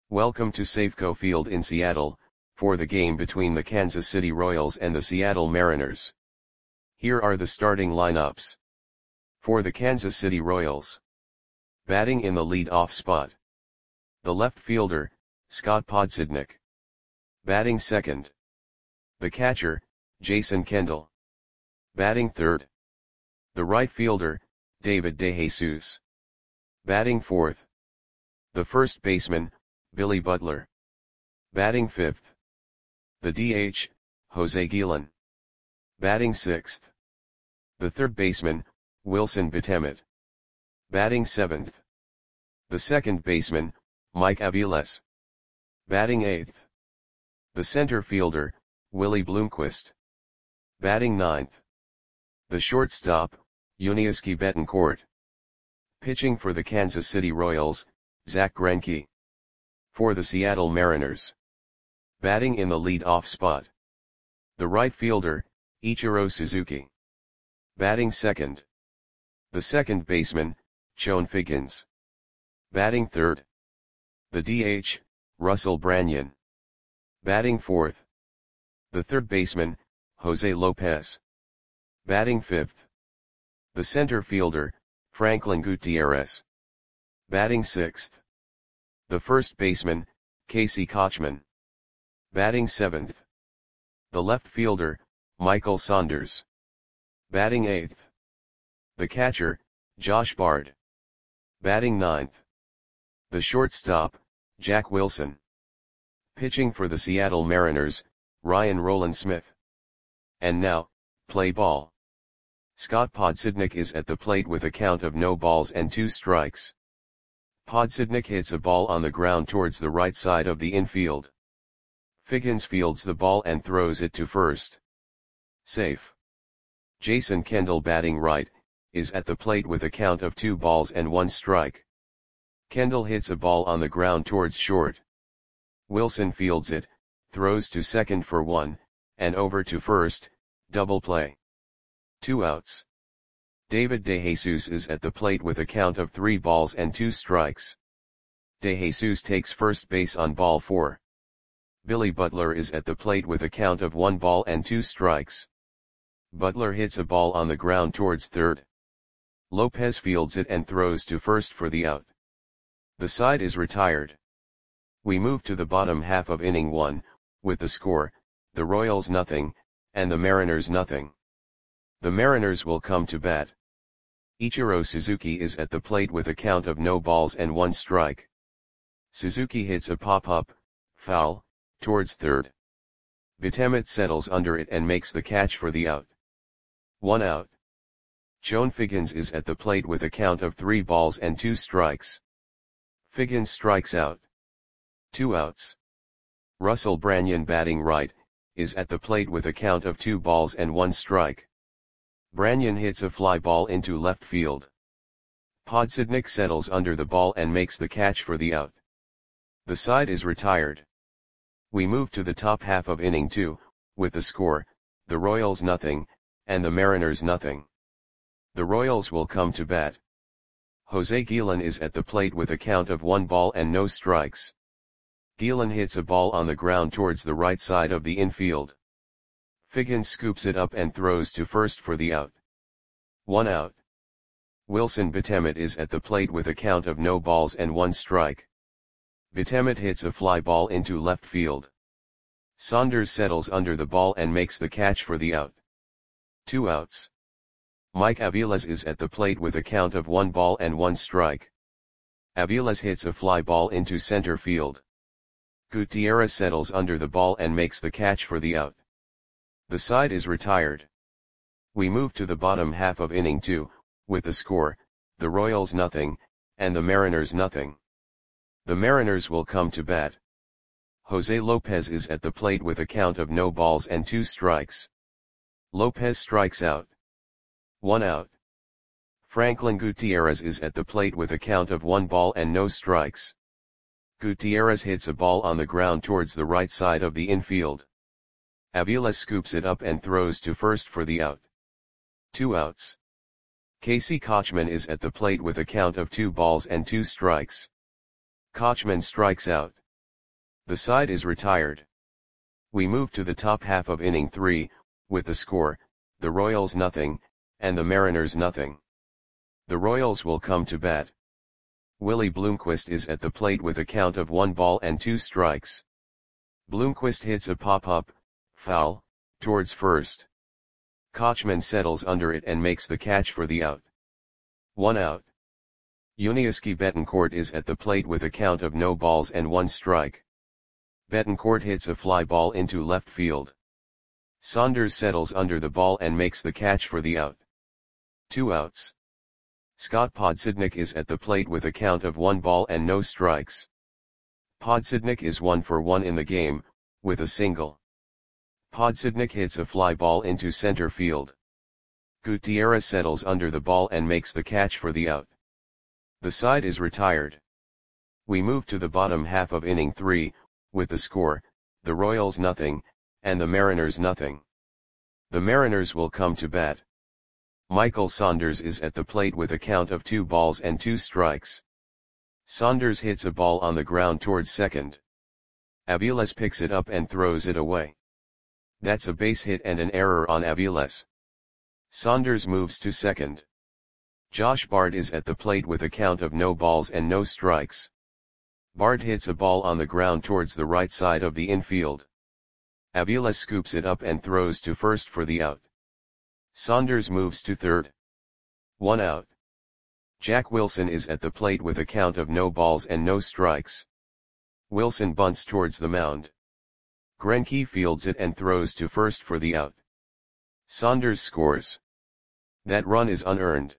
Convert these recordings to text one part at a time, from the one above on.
Welcome to Safeco Field in Seattle, for the game between the Kansas City Royals and the Seattle Mariners. Here are the starting lineups. For the Kansas City Royals. Batting in the lead-off spot. The left fielder, Scott Podsednik. Batting second. The catcher, Jason Kendall. Batting third. The right fielder, David DeJesus. Batting fourth. The first baseman, Billy Butler. Batting fifth. The DH, Jose Guillen. Batting sixth. The third baseman, Wilson Betemet. Batting seventh. The second baseman, Mike Aviles. Batting eighth. The center fielder, Willie Bloomquist. Batting ninth. The shortstop, Yuniesky Betancourt. Pitching for the Kansas City Royals, Zach Greinke. For the Seattle Mariners. Batting in the lead-off spot. The right fielder, Ichiro Suzuki. Batting second. The second baseman, Chone Figgins. Batting third. The DH, Russell Branyan. Batting fourth. The third baseman, Jose Lopez. Batting fifth. The center fielder, Franklin Gutierrez. Batting sixth. The first baseman, Casey Kotchman. Batting seventh. The left fielder, Michael Saunders. Batting eighth. The catcher, Josh Bard. Batting ninth. The shortstop, Jack Wilson. Pitching for the Seattle Mariners, Ryan Rowland-Smith. And now, play ball. Scott Podsednik is at the plate with a count of no balls and 2 strikes. Podsednik hits a ball on the ground towards the right side of the infield. Figgins fields the ball and throws it to first. Safe. Jason Kendall, batting right, is at the plate with a count of 2 balls and 1 strike. Kendall hits a ball on the ground towards short. Wilson fields it, throws to second for 1, and over to first, double play. 2 outs. David DeJesus is at the plate with a count of 3 balls and 2 strikes. DeJesus takes first base on ball 4. Billy Butler is at the plate with a count of 1 ball and 2 strikes. Butler hits a ball on the ground towards third. Lopez fields it and throws to first for the out. The side is retired. We move to the bottom half of inning 1, with the score, the Royals nothing, and the Mariners nothing. The Mariners will come to bat. Ichiro Suzuki is at the plate with a count of no balls and 1 strike. Suzuki hits a pop-up, foul, towards third. Betemet settles under it and makes the catch for the out. 1 out. Chone Figgins is at the plate with a count of 3 balls and 2 strikes. Figgins strikes out. 2 outs. Russell Branyan, batting right, is at the plate with a count of 2 balls and 1 strike. Branyan hits a fly ball into left field. Podsednik settles under the ball and makes the catch for the out. The side is retired. We move to the top half of inning 2, with the score, the Royals nothing, and the Mariners nothing. The Royals will come to bat. Jose Guillen is at the plate with a count of 1 ball and no strikes. Guillen hits a ball on the ground towards the right side of the infield. Figgins scoops it up and throws to first for the out. 1 out. Wilson Betemet is at the plate with a count of no balls and 1 strike. Betemet hits a fly ball into left field. Saunders settles under the ball and makes the catch for the out. 2 outs. Mike Aviles is at the plate with a count of 1 ball and 1 strike. Aviles hits a fly ball into center field. Gutierrez settles under the ball and makes the catch for the out. The side is retired. We move to the bottom half of inning 2, with the score, the Royals nothing, and the Mariners nothing. The Mariners will come to bat. Jose Lopez is at the plate with a count of no balls and 2 strikes. Lopez strikes out. 1 out. Franklin Gutierrez is at the plate with a count of 1 ball and no strikes. Gutierrez hits a ball on the ground towards the right side of the infield. Aviles scoops it up and throws to first for the out. 2 outs. Casey Kotchman is at the plate with a count of 2 balls and 2 strikes. Kotchman strikes out. The side is retired. We move to the top half of inning 3, with the score, the Royals nothing, and the Mariners nothing. The Royals will come to bat. Willie Bloomquist is at the plate with a count of 1 ball and 2 strikes. Bloomquist hits a pop-up, foul, towards first. Kochman settles under it and makes the catch for the out. 1 out. Yuniesky Betancourt is at the plate with a count of no balls and 1 strike. Betancourt hits a fly ball into left field. Saunders settles under the ball and makes the catch for the out. 2 outs. Scott Podsednik is at the plate with a count of 1 ball and no strikes. Podsednik is 1 for 1 in the game, with a single. Podsednik hits a fly ball into center field. Gutierrez settles under the ball and makes the catch for the out. The side is retired. We move to the bottom half of inning 3, with the score, the Royals nothing, and the Mariners nothing. The Mariners will come to bat. Michael Saunders is at the plate with a count of 2 balls and 2 strikes. Saunders hits a ball on the ground towards second. Aviles picks it up and throws it away. That's a base hit and an error on Aviles. Saunders moves to second. Josh Bard is at the plate with a count of no balls and no strikes. Bard hits a ball on the ground towards the right side of the infield. Aviles scoops it up and throws to first for the out. Saunders moves to third. 1 out. Jack Wilson is at the plate with a count of no balls and no strikes. Wilson bunts towards the mound. Greinke fields it and throws to first for the out. Saunders scores. That run is unearned.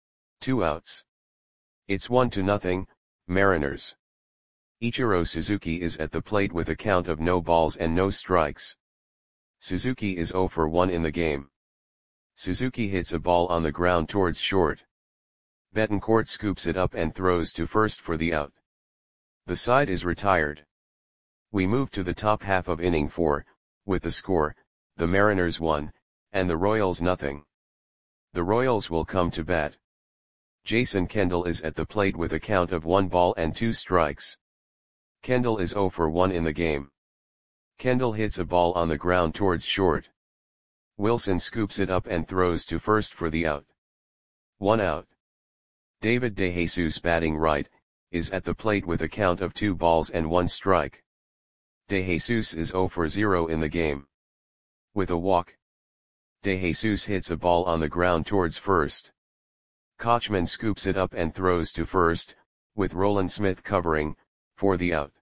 2 outs. It's 1-0, Mariners. Ichiro Suzuki is at the plate with a count of no balls and no strikes. Suzuki is 0 for 1 in the game. Suzuki hits a ball on the ground towards short. Betancourt scoops it up and throws to first for the out. The side is retired. We move to the top half of inning 4, with the score, the Mariners 1, and the Royals nothing. The Royals will come to bat. Jason Kendall is at the plate with a count of 1 ball and 2 strikes. Kendall is 0 for 1 in the game. Kendall hits a ball on the ground towards short. Wilson scoops it up and throws to first for the out. 1 out. David DeJesus batting right, is at the plate with a count of 2 balls and 1 strike. DeJesus is 0 for 0 in the game. With a walk. DeJesus hits a ball on the ground towards first. Kochman scoops it up and throws to first, with Roland Smith covering, for the out.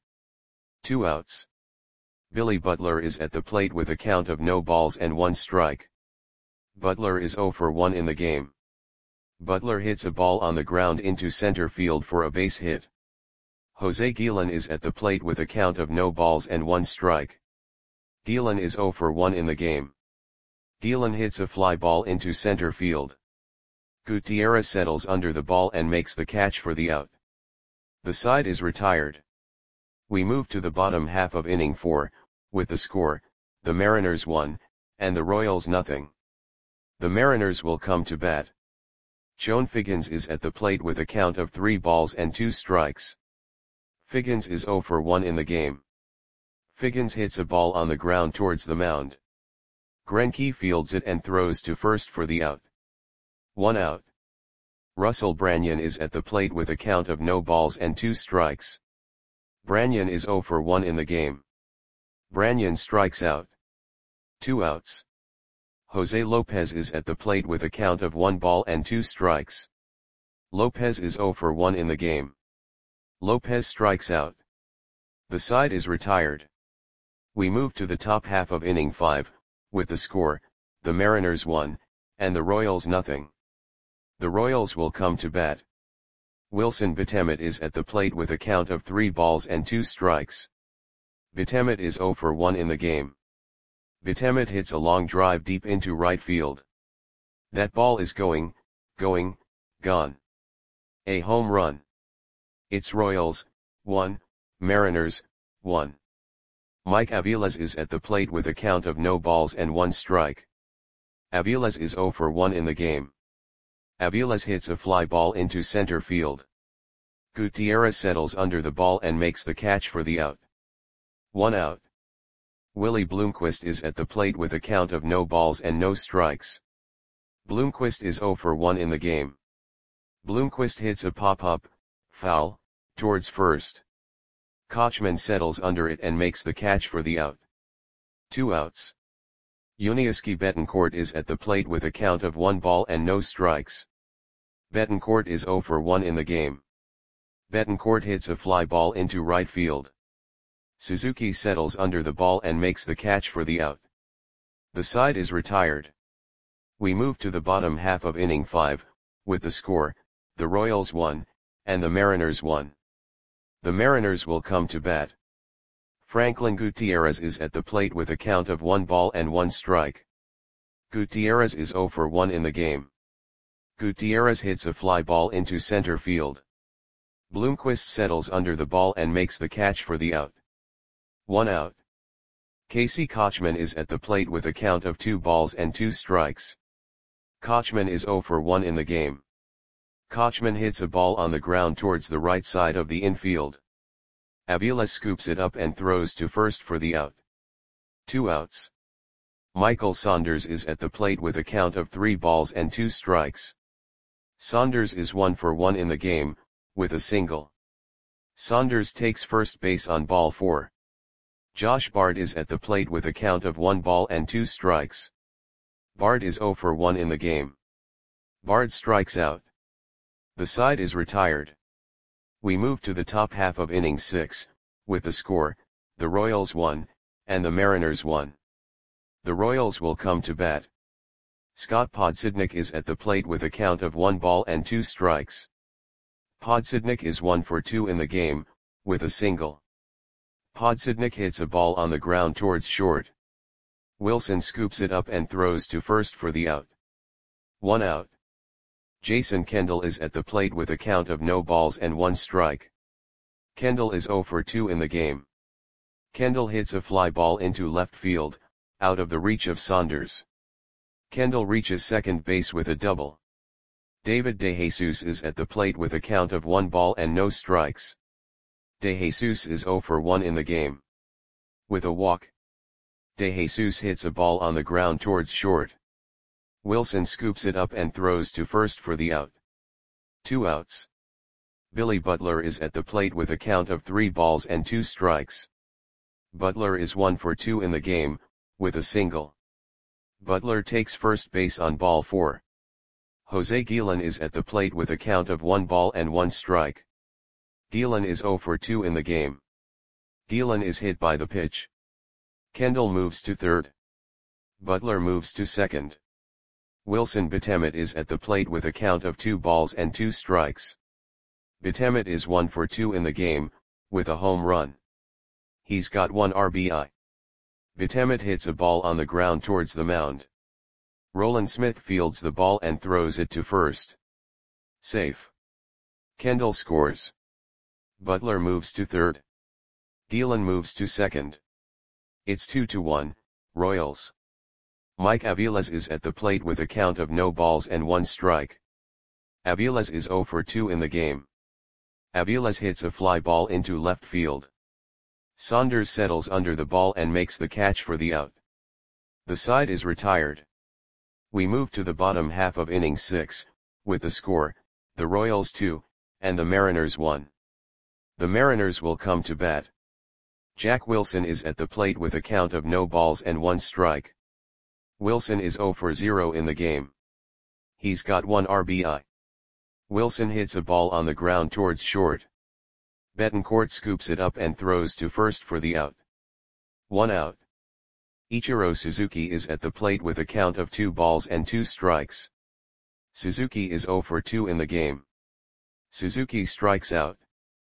2 outs. Billy Butler is at the plate with a count of no balls and 1 strike. Butler is 0 for 1 in the game. Butler hits a ball on the ground into center field for a base hit. Jose Guillen is at the plate with a count of no balls and 1 strike. Guillen is 0 for 1 in the game. Guillen hits a fly ball into center field. Gutierrez settles under the ball and makes the catch for the out. The side is retired. We move to the bottom half of inning 4, with the score, the Mariners 1, and the Royals nothing. The Mariners will come to bat. Chone Figgins is at the plate with a count of 3 balls and 2 strikes. Figgins is 0 for 1 in the game. Figgins hits a ball on the ground towards the mound. Greinke fields it and throws to first for the out. 1 out. Russell Branyan is at the plate with a count of no balls and 2 strikes. Branyan is 0 for 1 in the game. Branyan strikes out. 2 outs. Jose Lopez is at the plate with a count of 1 ball and 2 strikes. Lopez is 0 for 1 in the game. Lopez strikes out. The side is retired. We move to the top half of inning 5, with the score, the Mariners 1, and the Royals nothing. The Royals will come to bat. Wilson Betemet is at the plate with a count of 3 balls and 2 strikes. Betemet is 0 for 1 in the game. Betemet hits a long drive deep into right field. That ball is going, gone. A home run. It's Royals, 1, Mariners, 1. Mike Aviles is at the plate with a count of no balls and 1 strike. Aviles is 0 for 1 in the game. Aviles hits a fly ball into center field. Gutierrez settles under the ball and makes the catch for the out. 1 out. Willie Bloomquist is at the plate with a count of no balls and no strikes. Bloomquist is 0 for 1 in the game. Bloomquist hits a pop-up, foul, towards first. Kochman settles under it and makes the catch for the out. 2 outs. Yuniesky Betancourt is at the plate with a count of 1 ball and no strikes. Betancourt is 0 for 1 in the game. Betancourt hits a fly ball into right field. Suzuki settles under the ball and makes the catch for the out. The side is retired. We move to the bottom half of inning 5, with the score, the Royals 1, and the Mariners 1. The Mariners will come to bat. Franklin Gutierrez is at the plate with a count of 1 ball and 1 strike. Gutierrez is 0 for 1 in the game. Gutierrez hits a fly ball into center field. Bloomquist settles under the ball and makes the catch for the out. 1 out. Casey Kochman is at the plate with a count of 2 balls and 2 strikes. Kochman is 0 for 1 in the game. Kochman hits a ball on the ground towards the right side of the infield. Avila scoops it up and throws to first for the out. 2 outs. Michael Saunders is at the plate with a count of 3 balls and 2 strikes. Saunders is 1 for 1 in the game, with a single. Saunders takes first base on ball 4. Josh Bard is at the plate with a count of 1 ball and 2 strikes. Bard is 0 for 1 in the game. Bard strikes out. The side is retired. We move to the top half of inning 6, with the score, the Royals 1, and the Mariners 1. The Royals will come to bat. Scott Podsednik is at the plate with a count of 1 ball and 2 strikes. Podsednik is 1 for 2 in the game, with a single. Podsednik hits a ball on the ground towards short. Wilson scoops it up and throws to first for the out. 1 out. Jason Kendall is at the plate with a count of no balls and 1 strike. Kendall is 0 for 2 in the game. Kendall hits a fly ball into left field, out of the reach of Saunders. Kendall reaches second base with a double. David DeJesus is at the plate with a count of 1 ball and no strikes. DeJesus is 0 for 1 in the game. With a walk, DeJesus hits a ball on the ground towards short. Wilson scoops it up and throws to first for the out. 2 outs. Billy Butler is at the plate with a count of 3 balls and 2 strikes. Butler is 1 for 2 in the game, with a single. Butler takes first base on ball 4. Jose Guillen is at the plate with a count of 1 ball and 1 strike. Guillen is 0 for 2 in the game. Guillen is hit by the pitch. Kendall moves to third. Butler moves to second. Wilson Betemet is at the plate with a count of 2 balls and 2 strikes. Betemet is 1 for 2 in the game, with a home run. He's got 1 RBI. Betemet hits a ball on the ground towards the mound. Roland Smith fields the ball and throws it to first. Safe. Kendall scores. Butler moves to third. Guillen moves to second. It's 2-1, Royals. Mike Aviles is at the plate with a count of no balls and 1 strike. Aviles is 0 for 2 in the game. Aviles hits a fly ball into left field. Saunders settles under the ball and makes the catch for the out. The side is retired. We move to the bottom half of inning 6, with the score, the Royals 2, and the Mariners 1. The Mariners will come to bat. Jack Wilson is at the plate with a count of no balls and 1 strike. Wilson is 0 for 0 in the game. He's got 1 RBI. Wilson hits a ball on the ground towards short. Betancourt scoops it up and throws to first for the out. 1 out. Ichiro Suzuki is at the plate with a count of 2 balls and 2 strikes. Suzuki is 0 for 2 in the game. Suzuki strikes out.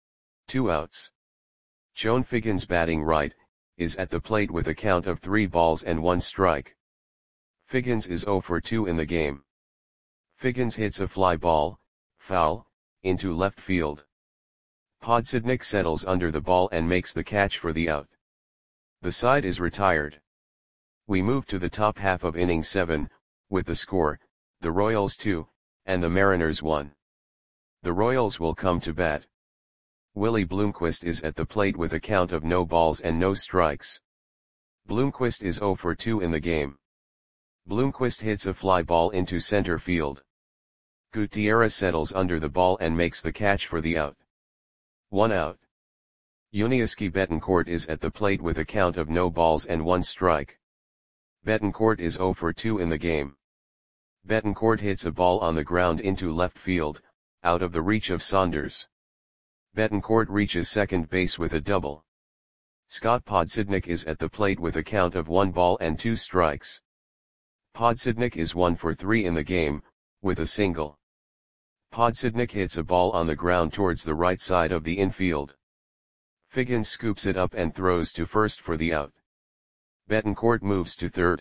2 outs. Chone Figgins, batting right, is at the plate with a count of 3 balls and 1 strike. Figgins is 0 for 2 in the game. Figgins hits a fly ball, foul, into left field. Podsednik settles under the ball and makes the catch for the out. The side is retired. We move to the top half of inning 7, with the score, the Royals 2, and the Mariners 1. The Royals will come to bat. Willie Bloomquist is at the plate with a count of no balls and no strikes. Bloomquist is 0 for 2 in the game. Bloomquist hits a fly ball into center field. Gutierrez settles under the ball and makes the catch for the out. 1 out. Yuniesky Betancourt is at the plate with a count of no balls and 1 strike. Betancourt is 0 for 2 in the game. Betancourt hits a ball on the ground into left field, out of the reach of Saunders. Betancourt reaches second base with a double. Scott Podsednik is at the plate with a count of 1 ball and 2 strikes. Podsednik is 1 for 3 in the game, with a single. Podsednik hits a ball on the ground towards the right side of the infield. Figgins scoops it up and throws to first for the out. Betancourt moves to third.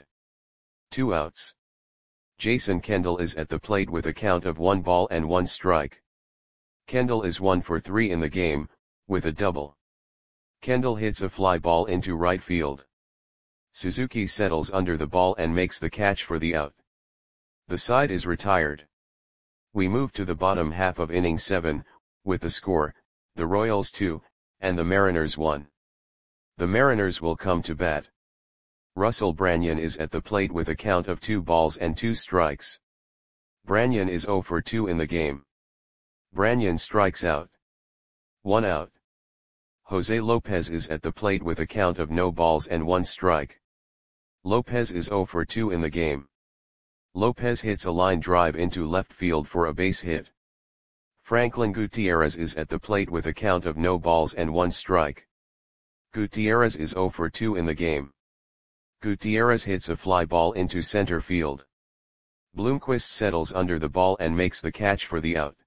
2 outs. Jason Kendall is at the plate with a count of 1 ball and 1 strike. Kendall is 1 for 3 in the game, with a double. Kendall hits a fly ball into right field. Suzuki settles under the ball and makes the catch for the out. The side is retired. We move to the bottom half of inning 7, with the score, the Royals 2, and the Mariners 1. The Mariners will come to bat. Russell Branyan is at the plate with a count of 2 balls and 2 strikes. Branyan is 0 for 2 in the game. Branyan strikes out. 1 out. Jose Lopez is at the plate with a count of no balls and 1 strike. Lopez is 0 for 2 in the game. Lopez hits a line drive into left field for a base hit. Franklin Gutierrez is at the plate with a count of no balls and 1 strike. Gutierrez is 0 for 2 in the game. Gutierrez hits a fly ball into center field. Bloomquist settles under the ball and makes the catch for the out.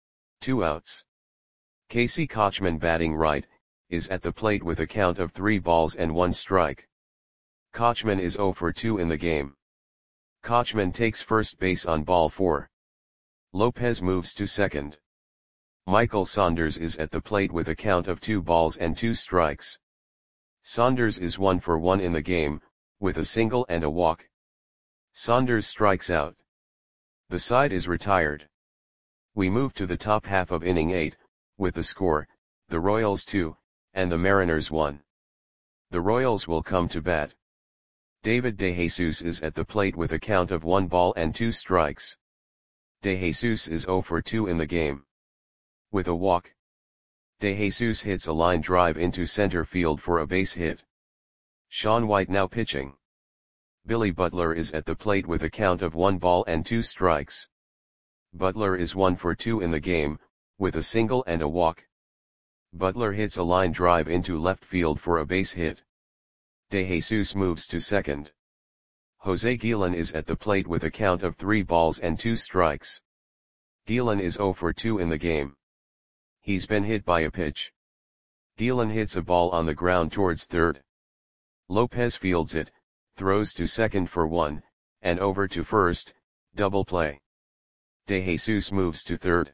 2 outs. Casey Kochman, batting right, is at the plate with a count of 3 balls and 1 strike. Kochman is 0 for 2 in the game. Kochman takes first base on ball 4. Lopez moves to second. Michael Saunders is at the plate with a count of 2 balls and 2 strikes. Saunders is 1 for 1 in the game, with a single and a walk. Saunders strikes out. The side is retired. We move to the top half of inning 8, with the score, the Royals 2, and the Mariners 1. The Royals will come to bat. David DeJesus is at the plate with a count of 1 ball and 2 strikes. DeJesus is 0 for 2 in the game. With a walk. DeJesus hits a line drive into center field for a base hit. Sean White now pitching. Billy Butler is at the plate with a count of 1 ball and 2 strikes. Butler is 1 for 2 in the game, with a single and a walk. Butler hits a line drive into left field for a base hit. DeJesus moves to second. Jose Guillen is at the plate with a count of 3 balls and 2 strikes. Guillen is 0 for 2 in the game. He's been hit by a pitch. Guillen hits a ball on the ground towards third. Lopez fields it, throws to second for 1, and over to first, double play. DeJesus moves to third.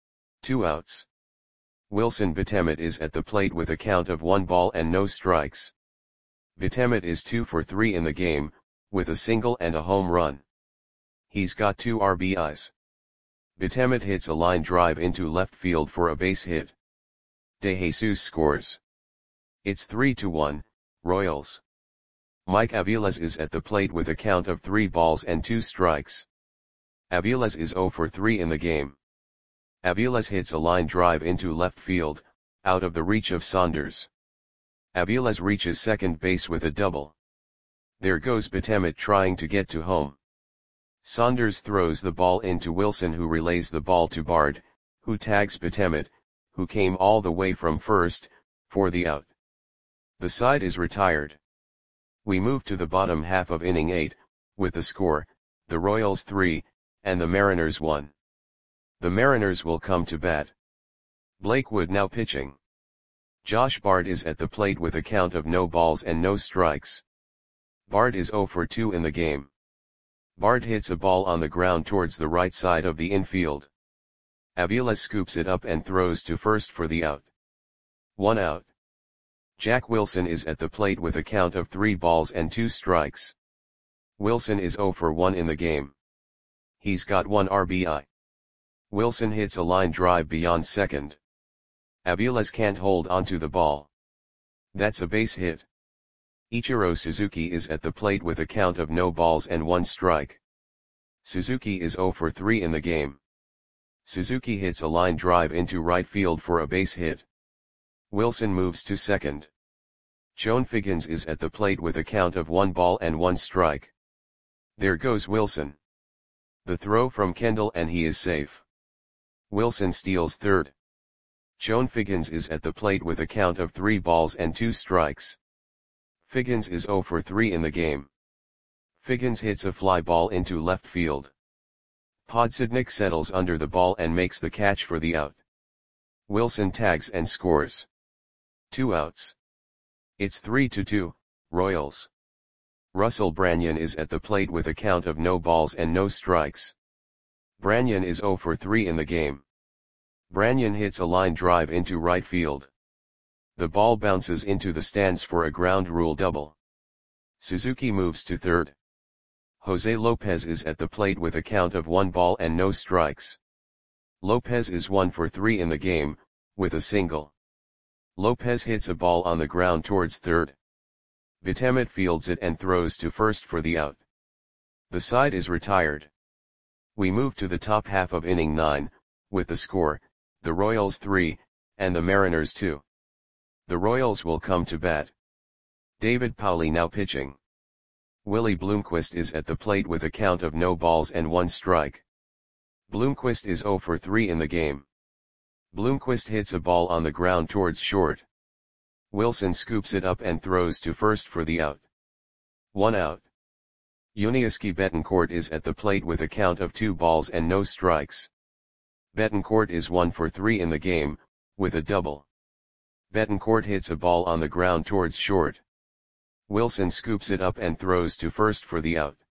2 outs. Wilson Betemet is at the plate with a count of 1 ball and no strikes. Betemet is 2 for 3 in the game, with a single and a home run. He's got 2 RBIs. Betemet hits a line drive into left field for a base hit. DeJesus scores. It's 3-1, Royals. Mike Aviles is at the plate with a count of 3 balls and 2 strikes. Aviles is 0 for 3 in the game. Aviles hits a line drive into left field, out of the reach of Saunders. Aviles reaches second base with a double. There goes Betemet trying to get to home. Saunders throws the ball into Wilson, who relays the ball to Bard, who tags Betemet, who came all the way from first, for the out. The side is retired. We move to the bottom half of inning 8, with the score, the Royals 3, and the Mariners 1. The Mariners will come to bat. Blake Wood now pitching. Josh Bard is at the plate with a count of no balls and no strikes. Bard is 0 for 2 in the game. Bard hits a ball on the ground towards the right side of the infield. Aviles scoops it up and throws to first for the out. 1 out. Jack Wilson is at the plate with a count of 3 balls and 2 strikes. Wilson is 0 for 1 in the game. He's got 1 RBI. Wilson hits a line drive beyond second. Aviles can't hold onto the ball. That's a base hit. Ichiro Suzuki is at the plate with a count of no balls and 1 strike. Suzuki is 0 for 3 in the game. Suzuki hits a line drive into right field for a base hit. Wilson moves to second. Chone Figgins is at the plate with a count of 1 ball and 1 strike. There goes Wilson. The throw from Kendall and he is safe. Wilson steals third. Chone Figgins is at the plate with a count of 3 balls and 2 strikes. Figgins is 0 for 3 in the game. Figgins hits a fly ball into left field. Podsednik settles under the ball and makes the catch for the out. Wilson tags and scores. 2 outs. It's 3-2, Royals. Russell Branyan is at the plate with a count of no balls and no strikes. Branyan is 0 for 3 in the game. Branyan hits a line drive into right field. The ball bounces into the stands for a ground rule double. Suzuki moves to third. Jose Lopez is at the plate with a count of 1 ball and no strikes. Lopez is 1 for 3 in the game, with a single. Lopez hits a ball on the ground towards third. Betemet fields it and throws to first for the out. The side is retired. We move to the top half of inning 9, with the score, the Royals 3, and the Mariners 2. The Royals will come to bat. David Pauli now pitching. Willie Bloomquist is at the plate with a count of no balls and 1 strike. Bloomquist is 0 for 3 in the game. Bloomquist hits a ball on the ground towards short. Wilson scoops it up and throws to first for the out. 1 out. Yuniesky Betancourt is at the plate with a count of 2 balls and no strikes. Betancourt is 1 for 3 in the game, with a double. Betancourt hits a ball on the ground towards short. Wilson scoops it up and throws to first for the out.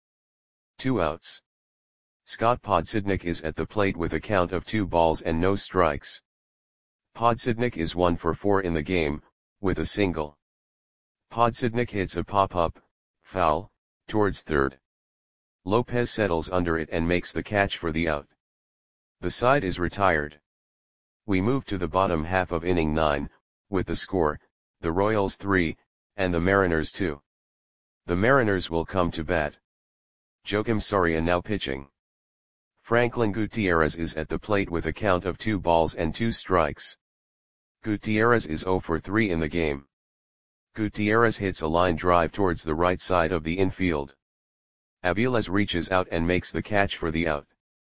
2 outs. Scott Podsednik is at the plate with a count of 2 balls and no strikes. Podsednik is 1 for 4 in the game, with a single. Podsednik hits a pop-up, foul, towards third. Lopez settles under it and makes the catch for the out. The side is retired. We move to the bottom half of inning 9, with the score, the Royals 3, and the Mariners 2. The Mariners will come to bat. Joakim Soria now pitching. Franklin Gutierrez is at the plate with a count of 2 balls and 2 strikes. Gutierrez is 0 for 3 in the game. Gutierrez hits a line drive towards the right side of the infield. Aviles reaches out and makes the catch for the out.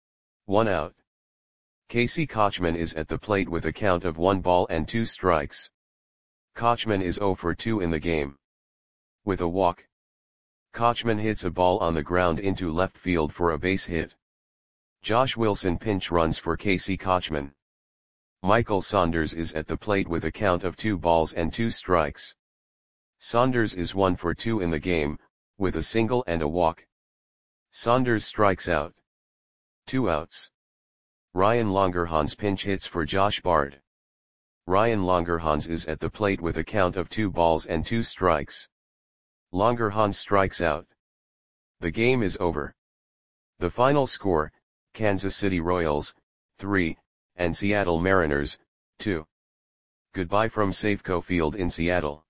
1 out. Casey Kochman is at the plate with a count of 1 ball and 2 strikes. Kochman is 0 for 2 in the game. With a walk. Kochman hits a ball on the ground into left field for a base hit. Josh Wilson pinch runs for Casey Kochman. Michael Saunders is at the plate with a count of 2 balls and 2 strikes. Saunders is 1 for 2 in the game, with a single and a walk. Saunders strikes out. 2 outs. Ryan Longerhans pinch hits for Josh Bard. Ryan Longerhans is at the plate with a count of 2 balls and 2 strikes. Longerhans strikes out. The game is over. The final score, Kansas City Royals, 3, and Seattle Mariners, 2. Goodbye from Safeco Field in Seattle.